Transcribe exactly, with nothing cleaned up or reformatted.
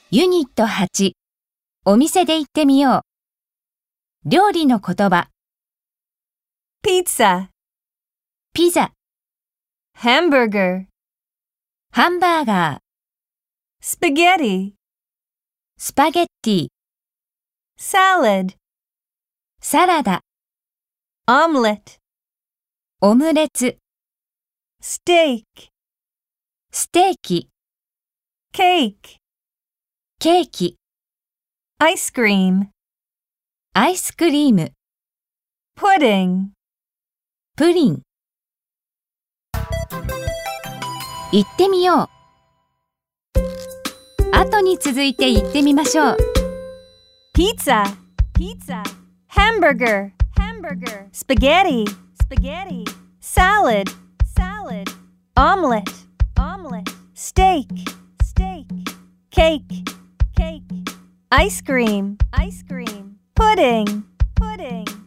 ユニットはち、お店で言ってみよう。料理の言葉。 pizza, ピザ、 hamburger, ハンバーガー、 spaghetti, スパゲッティ、 salad, サラダ、 omelette, オムレツ、 steak, ステーキ、 cake, ケーキ、 ice cream, アイスクリーム、 pudding. プリン。言ってみよう。後に続いて言ってみましょう。 Pizza, pizza, hamburger, hamburger, spaghetti, spaghetti, salad, salad, omelette, omelette, steak, steak, cake, cake, ice cream, ice cream, pudding, pudding.